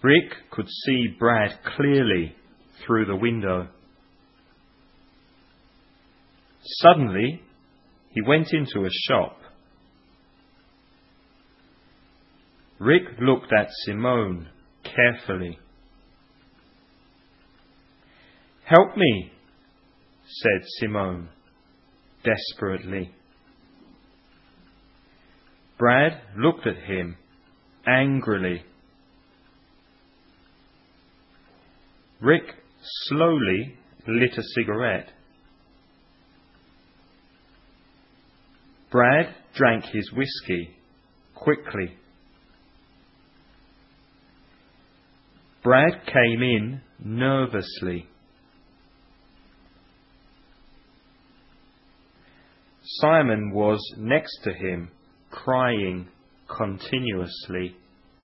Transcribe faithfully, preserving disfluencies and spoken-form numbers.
Rick could see Brad clearly through the window. Suddenly, he went into a shop. Rick looked at Simone carefully. "Help me," said Simone desperately. Brad looked at him angrily. Rick slowly lit a cigarette. Brad drank his whiskey quickly. Brad came in nervously. Simon was next to him, crying continuously.